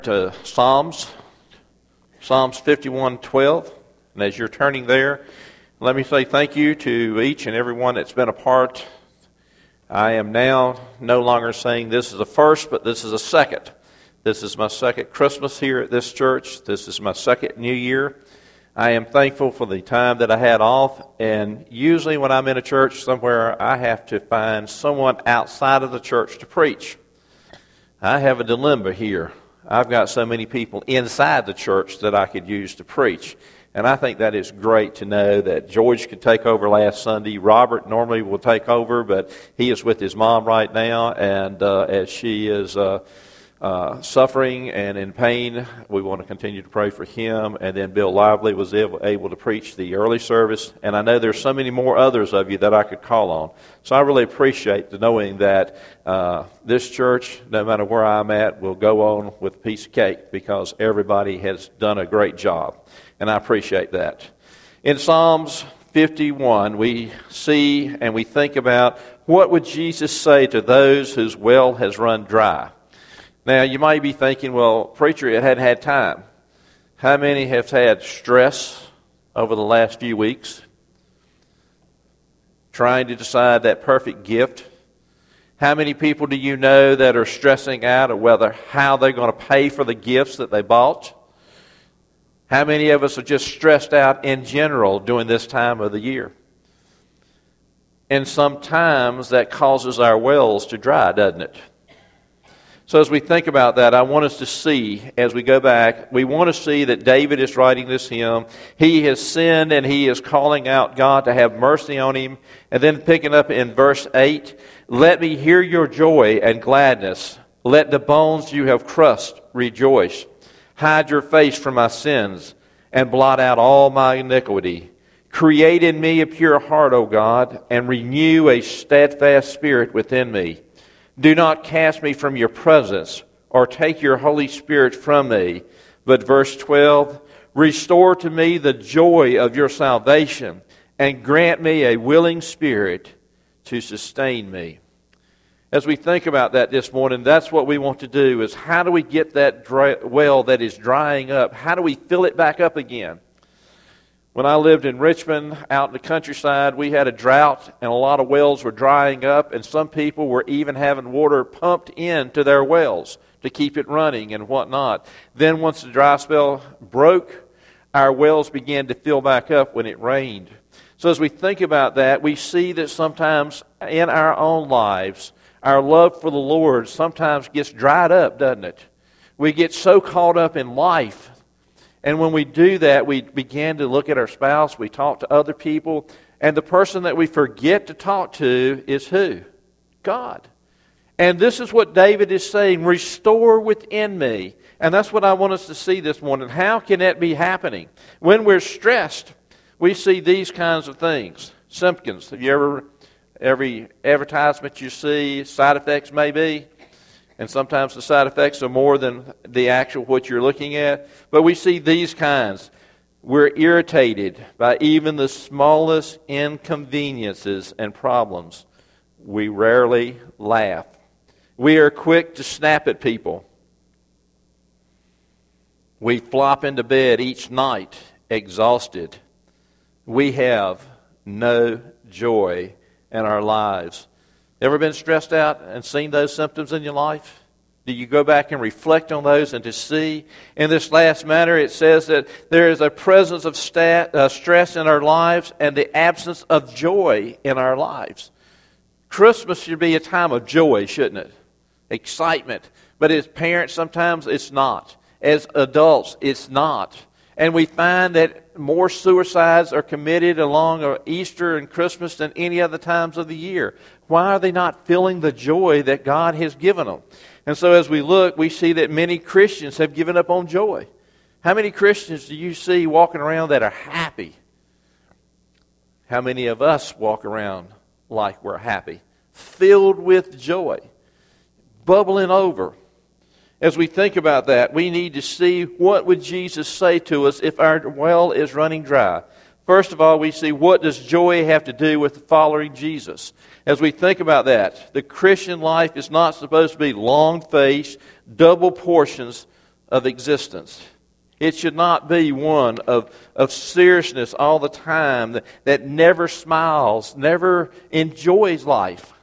To Psalms 51:12, and as you're turning there, let me say thank you to each and everyone that's been a part. I am now no longer saying this is a first, but this is a second. This is my second Christmas here at this church. This is my second New Year. I am thankful for the time that I had off, and usually when I'm in a church somewhere, I have to find someone outside of the church to preach. I have a dilemma here. I've got so many people inside the church that I could use to preach. And I think that is great to know that George could take over last Sunday. Robert normally will take over, but he is with his mom right now. And as she is suffering and in pain, we want to continue to pray for him. And then Bill Lively was able to preach the early service. And I know there's so many more others of you that I could call on. So I really appreciate the knowing that this church, no matter where I'm at, will go on with a piece of cake because everybody has done a great job. And I appreciate that. In Psalms 51, we see and we think about what would Jesus say to those whose well has run dry. Now, you might be thinking, well, preacher, it hadn't had time. How many have had stress over the last few weeks? Trying to decide that perfect gift? How many people do you know that are stressing out of how they're going to pay for the gifts that they bought? How many of us are just stressed out in general during this time of the year? And sometimes that causes our wells to dry, doesn't it? So as we think about that, I want us to see, as we go back, we want to see that David is writing this hymn. He has sinned and he is calling out God to have mercy on him. And then picking up in verse 8, let me hear your joy and gladness. Let the bones you have crushed rejoice. Hide your face from my sins and blot out all my iniquity. Create in me a pure heart, O God, and renew a steadfast spirit within me. Do not cast me from your presence or take your Holy Spirit from me. But verse 12, restore to me the joy of your salvation and grant me a willing spirit to sustain me. As we think about that this morning, that's what we want to do, is how do we get that well that is drying up? How do we fill it back up again? When I lived in Richmond, out in the countryside, we had a drought, and a lot of wells were drying up, and some people were even having water pumped into their wells to keep it running and whatnot. Then once the dry spell broke, our wells began to fill back up when it rained. So as we think about that, we see that sometimes in our own lives, our love for the Lord sometimes gets dried up, doesn't it? We get so caught up in life. And when we do that, we begin to look at our spouse, we talk to other people, and the person that we forget to talk to is who? God. And this is what David is saying, restore within me. And that's what I want us to see this morning. How can that be happening? When we're stressed, we see these kinds of things. Symptoms. Have you ever, every advertisement you see, side effects maybe? And sometimes the side effects are more than the actual what you're looking at. But we see these kinds. We're irritated by even the smallest inconveniences and problems. We rarely laugh. We are quick to snap at people. We flop into bed each night exhausted. We have no joy in our lives. Ever been stressed out and seen those symptoms in your life? Do you go back and reflect on those and to see? In this last matter, it says that there is a presence of stress in our lives and the absence of joy in our lives. Christmas should be a time of joy, shouldn't it? Excitement. But as parents, sometimes it's not. As adults, it's not. And we find that more suicides are committed along Easter and Christmas than any other times of the year. Why are they not feeling the joy that God has given them? And so as we look, we see that many Christians have given up on joy. How many Christians do you see walking around that are happy? How many of us walk around like we're happy? Filled with joy. Bubbling over. As we think about that, we need to see what would Jesus say to us if our well is running dry. First of all, we see what does joy have to do with following Jesus. As we think about that, the Christian life is not supposed to be long-faced, double portions of existence. It should not be one of seriousness all the time, that never smiles, never enjoys life.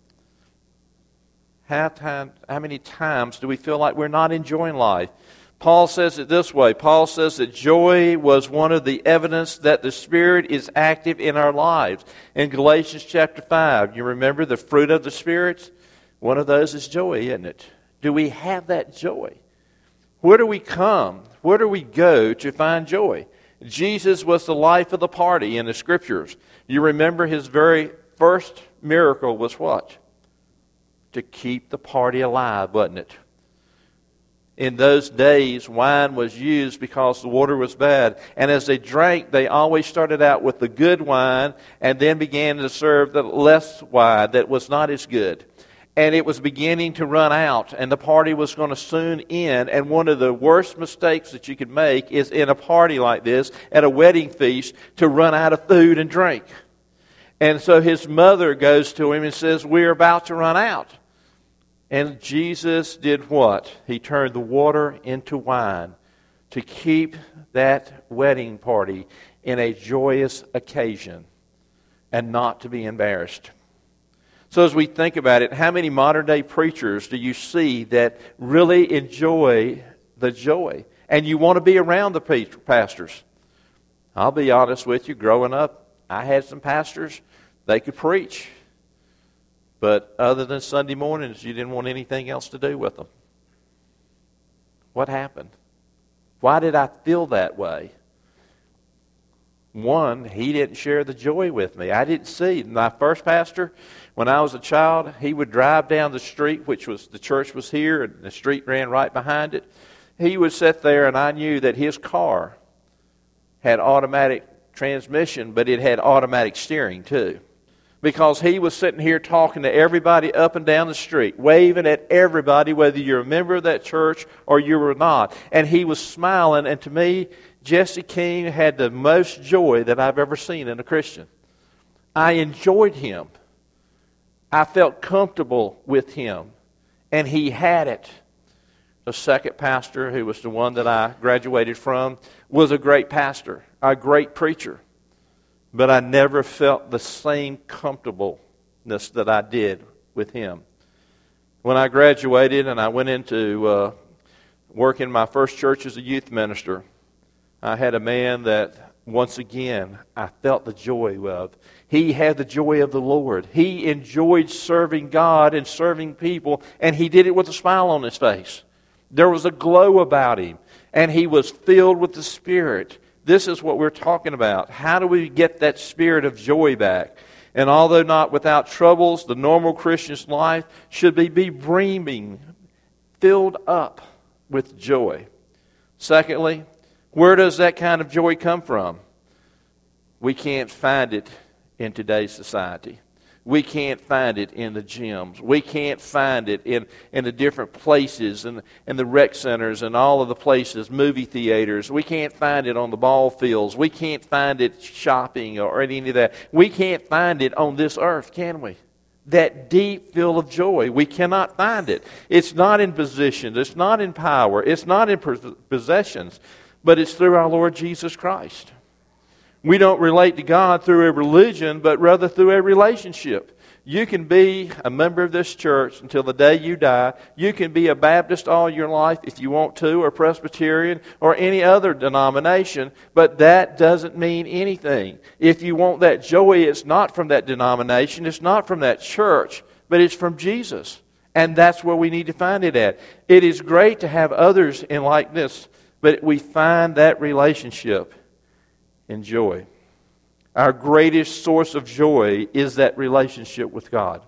How many times do we feel like we're not enjoying life? Paul says it this way. Paul says that joy was one of the evidence that the Spirit is active in our lives. In Galatians chapter 5, you remember the fruit of the Spirit? One of those is joy, isn't it? Do we have that joy? Where do we come? Where do we go to find joy? Jesus was the life of the party in the Scriptures. You remember his very first miracle was what? To keep the party alive, wasn't it? In those days, wine was used because the water was bad. And as they drank, they always started out with the good wine and then began to serve the less wine that was not as good. And it was beginning to run out, and the party was going to soon end. And one of the worst mistakes that you could make is in a party like this, at a wedding feast, to run out of food and drink. And so his mother goes to him and says, "We're about to run out." And Jesus did what? He turned the water into wine to keep that wedding party in a joyous occasion and not to be embarrassed. So as we think about it, how many modern day preachers do you see that really enjoy the joy? And you want to be around the pastors. I'll be honest with you, growing up, I had some pastors, they could preach. But other than Sunday mornings, you didn't want anything else to do with them. What happened? Why did I feel that way? One, he didn't share the joy with me. I didn't see. My first pastor, when I was a child, he would drive down the street, which was, the church was here, and the street ran right behind it. He would sit there, and I knew that his car had automatic transmission, but it had automatic steering too. Because he was sitting here talking to everybody up and down the street, waving at everybody, whether you're a member of that church or you were not. And he was smiling, and to me, Jesse King had the most joy that I've ever seen in a Christian. I enjoyed him. I felt comfortable with him, and he had it. The second pastor, who was the one that I graduated from, was a great pastor, a great preacher. But I never felt the same comfortableness that I did with him. When I graduated and I went into work in my first church as a youth minister, I had a man that, once again, I felt the joy of. He had the joy of the Lord. He enjoyed serving God and serving people, and he did it with a smile on his face. There was a glow about him, and he was filled with the Spirit. This is what we're talking about. How do we get that spirit of joy back? And although not without troubles, the normal Christian's life should be brimming, filled up with joy. Secondly, where does that kind of joy come from? We can't find it in today's society. We can't find it in the gyms. We can't find it in the different places and the rec centers and all of the places, movie theaters. We can't find it on the ball fields. We can't find it shopping or any of that. We can't find it on this earth, can we? That deep feel of joy. We cannot find it. It's not in positions. It's not in power. It's not in possessions. But it's through our Lord Jesus Christ. We don't relate to God through a religion, but rather through a relationship. You can be a member of this church until the day you die. You can be a Baptist all your life if you want to, or Presbyterian, or any other denomination, but that doesn't mean anything. If you want that joy, it's not from that denomination, it's not from that church, but it's from Jesus. And that's where we need to find it at. It is great to have others in likeness, but we find that relationship in joy. Our greatest source of joy is that relationship with God.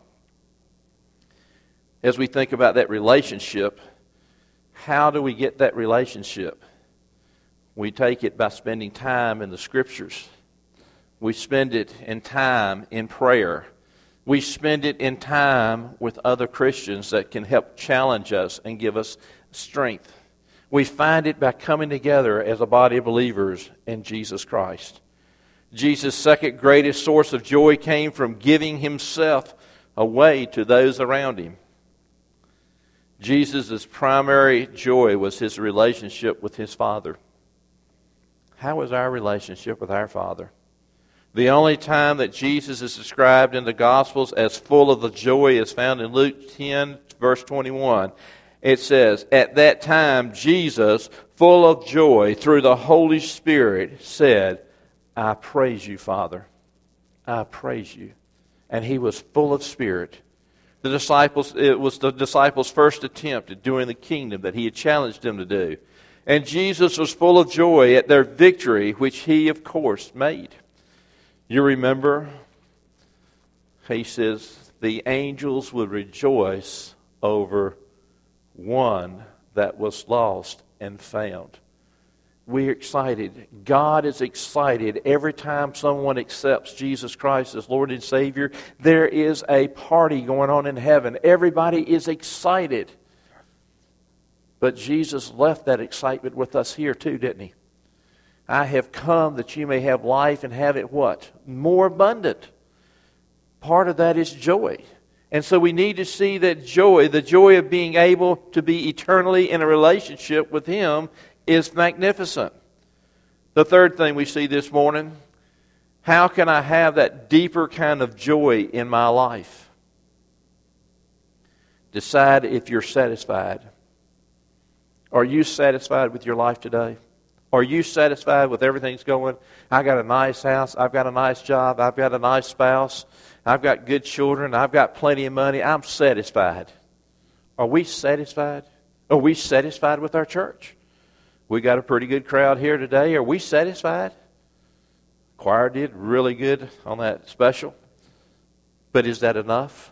As we think about that relationship, how do we get that relationship? We take it by spending time in the Scriptures. We spend it in time in prayer. We spend it in time with other Christians that can help challenge us and give us strength. We find it by coming together as a body of believers in Jesus Christ. Jesus' second greatest source of joy came from giving himself away to those around him. Jesus' primary joy was his relationship with his Father. How is our relationship with our Father? The only time that Jesus is described in the Gospels as full of the joy is found in Luke 10, verse 21. It says, "At that time, Jesus, full of joy through the Holy Spirit, said, 'I praise you, Father. I praise you.'" And he was full of spirit. It was the disciples' first attempt at doing the kingdom that he had challenged them to do. And Jesus was full of joy at their victory, which he, of course, made. You remember, he says, the angels would rejoice over one that was lost and found. We're excited. God is excited every time someone accepts Jesus Christ as Lord and Savior. There is a party going on in heaven. Everybody is excited. But Jesus left that excitement with us here too, didn't he? "I have come that you may have life and have it" what? More abundant. Part of that is joy. And so we need to see that joy, the joy of being able to be eternally in a relationship with him, is magnificent. The third thing we see this morning, how can I have that deeper kind of joy in my life? Decide if you're satisfied. Are you satisfied with your life today? Are you satisfied with everything that's going? I got a nice house. I've got a nice job. I've got a nice spouse. I've got good children. I've got plenty of money. I'm satisfied. Are we satisfied? Are we satisfied with our church? We got a pretty good crowd here today. Are we satisfied? Choir did really good on that special. But is that enough?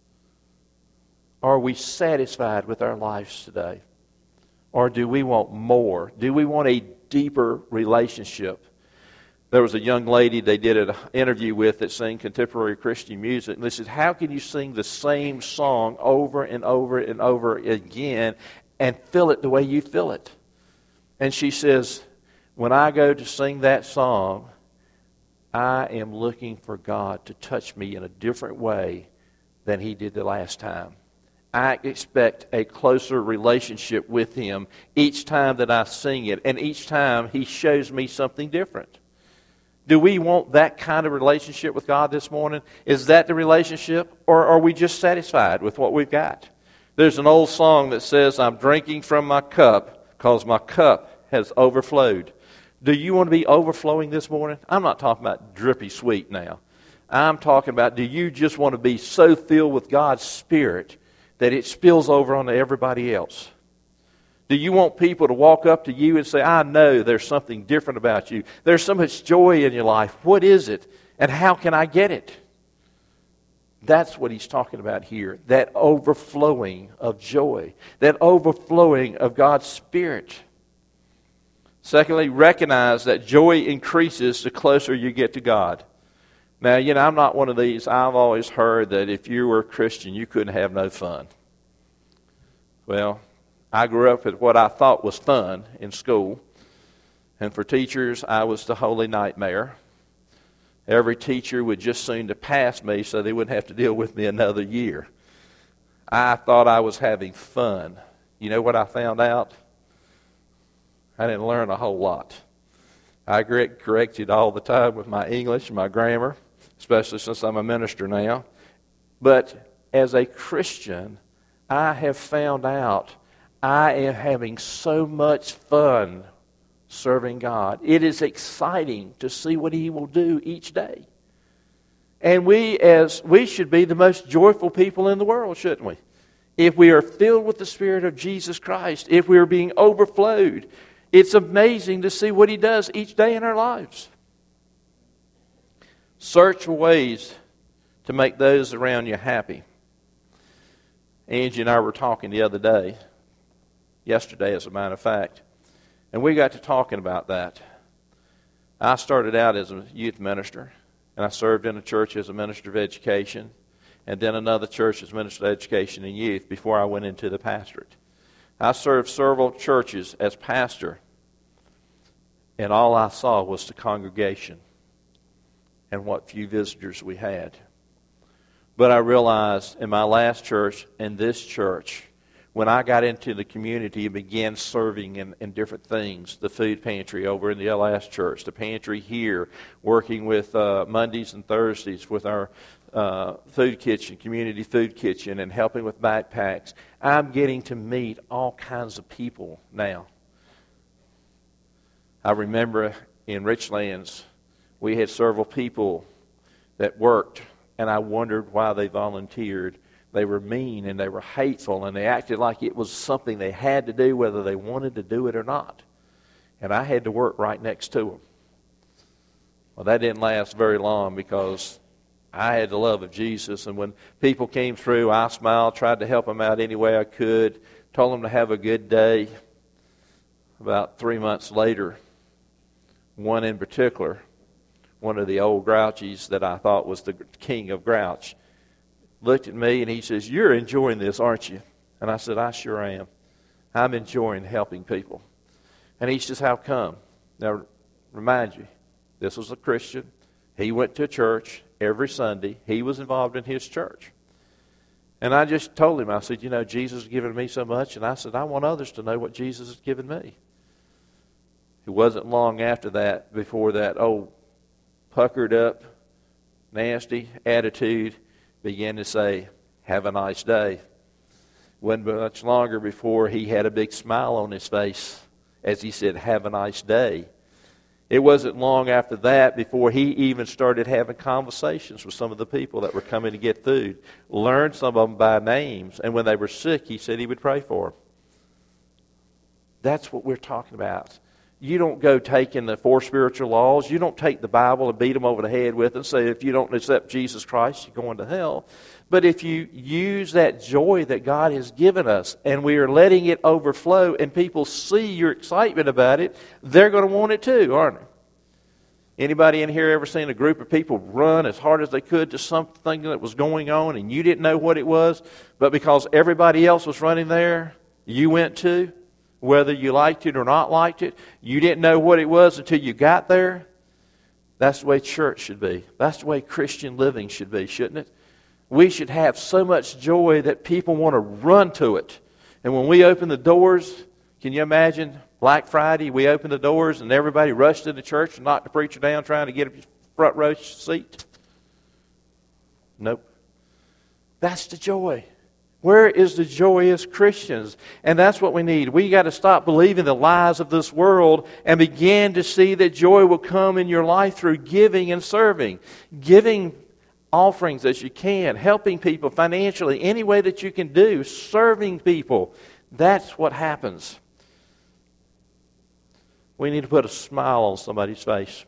Are we satisfied with our lives today? Or do we want more? Do we want a deeper relationship? There was a young lady they did an interview with that sang contemporary Christian music. And they said, how can you sing the same song over and over and over again and feel it the way you feel it? And she says, when I go to sing that song, I am looking for God to touch me in a different way than he did the last time. I expect a closer relationship with him each time that I sing it, and each time he shows me something different. Do we want that kind of relationship with God this morning? Is that the relationship, or are we just satisfied with what we've got? There's an old song that says, I'm drinking from my cup because my cup has overflowed. Do you want to be overflowing this morning? I'm not talking about drippy sweet now. I'm talking about, do you just want to be so filled with God's Spirit that it spills over onto everybody else? Do you want people to walk up to you and say, I know there's something different about you. There's so much joy in your life. What is it? And how can I get it? That's what he's talking about here. That overflowing of joy. That overflowing of God's Spirit. Secondly, recognize that joy increases the closer you get to God. Now, I'm not one of these. I've always heard that if you were a Christian, you couldn't have no fun. Well, I grew up with what I thought was fun in school. And for teachers, I was the holy nightmare. Every teacher would just soon to pass me so they wouldn't have to deal with me another year. I thought I was having fun. You know what I found out? I didn't learn a whole lot. I get corrected all the time with my English and my grammar, especially since I'm a minister now. But as a Christian, I have found out I am having so much fun serving God. It is exciting to see what He will do each day. And we should be the most joyful people in the world, shouldn't we? If we are filled with the Spirit of Jesus Christ, if we are being overflowed, it's amazing to see what He does each day in our lives. Search for ways to make those around you happy. Angie and I were talking the other day, yesterday as a matter of fact, and we got to talking about that. I started out as a youth minister, and I served in a church as a minister of education, and then another church as minister of education and youth before I went into the pastorate. I served several churches as pastor, and all I saw was the congregation and what few visitors we had. But I realized in my last church and this church, when I got into the community and began serving in different things, the food pantry over in the LS Church, the pantry here, working with Mondays and Thursdays with our food kitchen, community food kitchen, and helping with backpacks, I'm getting to meet all kinds of people now. I remember in Richlands, we had several people that worked, and I wondered why they volunteered. They were mean and they were hateful and they acted like it was something they had to do whether they wanted to do it or not. And I had to work right next to them. Well, that didn't last very long because I had the love of Jesus. And when people came through, I smiled, tried to help them out any way I could, told them to have a good day. About 3 months later, one in particular, one of the old grouchies that I thought was the king of grouch, looked at me and he says, "You're enjoying this, aren't you?" And I said, "I sure am. I'm enjoying helping people." And he says, "How come?" Now, remind you, this was a Christian. He went to church every Sunday. He was involved in his church. And I just told him, I said, Jesus has given me so much. And I said, I want others to know what Jesus has given me. It wasn't long after that, before that old puckered up, nasty attitude began to say, "Have a nice day." Wasn't much longer before he had a big smile on his face as he said, "Have a nice day." It wasn't long after that before he even started having conversations with some of the people that were coming to get food. Learned some of them by names, and when they were sick, he said he would pray for them. That's what we're talking about. You don't go taking the 4 spiritual laws. You don't take the Bible and beat them over the head with it and say, if you don't accept Jesus Christ, you're going to hell. But if you use that joy that God has given us and we are letting it overflow and people see your excitement about it, they're going to want it too, aren't they? Anybody in here ever seen a group of people run as hard as they could to something that was going on and you didn't know what it was, but because everybody else was running there, you went too? Whether you liked it or not liked it, you didn't know what it was until you got there. That's the way church should be. That's the way Christian living should be, shouldn't it? We should have so much joy that people want to run to it. And when we open the doors, can you imagine Black Friday, we open the doors and everybody rushed to the church and knocked the preacher down trying to get a front row seat? Nope. That's the joy. Where is the joy as Christians? And that's what we need. We got to stop believing the lies of this world and begin to see that joy will come in your life through giving and serving. Giving offerings as you can, helping people financially, any way that you can do, serving people. That's what happens. We need to put a smile on somebody's face.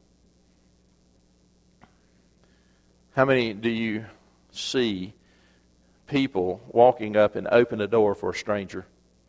How many do you see people walking up and open the door for a stranger?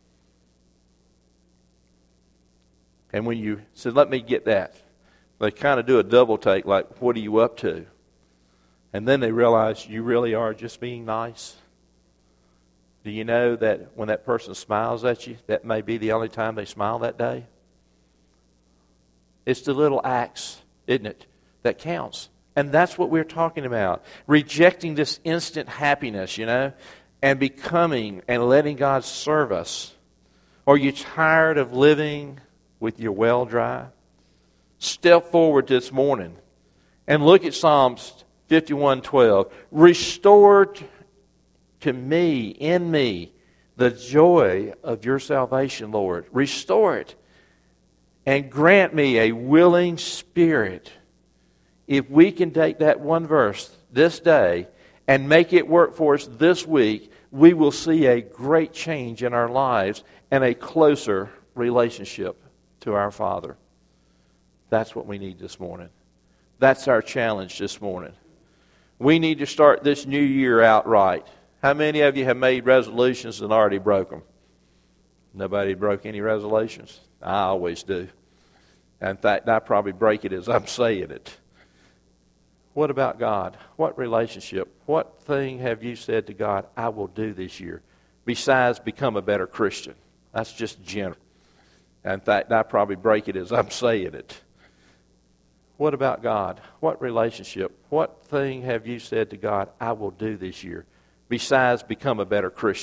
And when you said, "Let me get that," they kind of do a double take, like, "What are you up to?" And then they realize you really are just being nice. Do you know that when that person smiles at you, that may be the only time they smile that day? It's the little acts, isn't it, that counts. And that's what we're talking about. Rejecting this instant happiness, and becoming and letting God serve us. Are you tired of living with your well dry? Step forward this morning and look at Psalms 51:12. "Restore to me, in me, the joy of your salvation, Lord." Restore it. "And grant me a willing spirit." If we can take that one verse this day and make it work for us this week, we will see a great change in our lives and a closer relationship to our Father. That's what we need this morning. That's our challenge this morning. We need to start this new year out right. How many of you have made resolutions and already broke them? Nobody broke any resolutions? I always do. In fact, I probably break it as I'm saying it. What about God? What relationship? What thing have you said to God, "I will do this year," besides become a better Christian? That's just general. In fact, I probably break it as I'm saying it. What about God? What relationship? What thing have you said to God, "I will do this year," besides become a better Christian?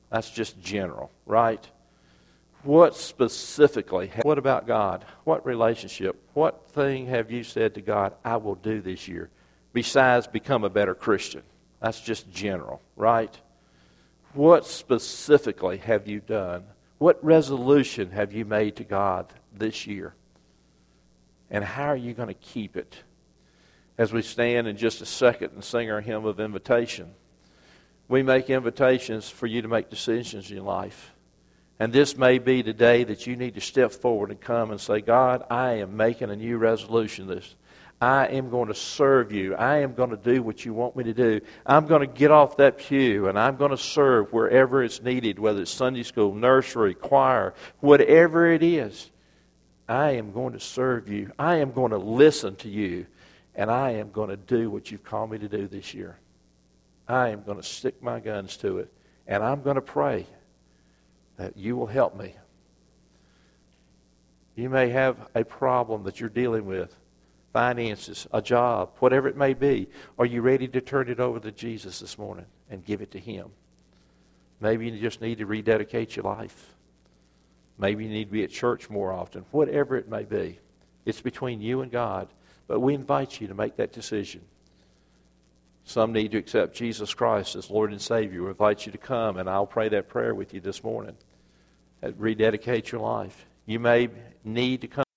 That's just general, right? What specifically? What about God? What relationship? What thing have you said to God, I will do this year, besides become a better Christian? That's just general, right? What specifically have you done? What resolution have you made to God this year? And how are you going to keep it? As we stand in just a second and sing our hymn of invitation, we make invitations for you to make decisions in your life. And this may be the day that you need to step forward and come and say, God, I am making a new resolution this. I am going to serve you. I am going to do what you want me to do. I'm going to get off that pew and I'm going to serve wherever it's needed, whether it's Sunday school, nursery, choir, whatever it is. I am going to serve you. I am going to listen to you. And I am going to do what you've called me to do this year. I am going to stick my guns to it. And I'm going to pray that you will help me. You may have a problem that you're dealing with, finances, a job, whatever it may be. Are you ready to turn it over to Jesus this morning and give it to Him? Maybe you just need to rededicate your life. Maybe you need to be at church more often. Whatever it may be, it's between you and God. But we invite you to make that decision. Some need to accept Jesus Christ as Lord and Savior. We invite you to come, and I'll pray that prayer with you this morning. Rededicate your life. You may need to come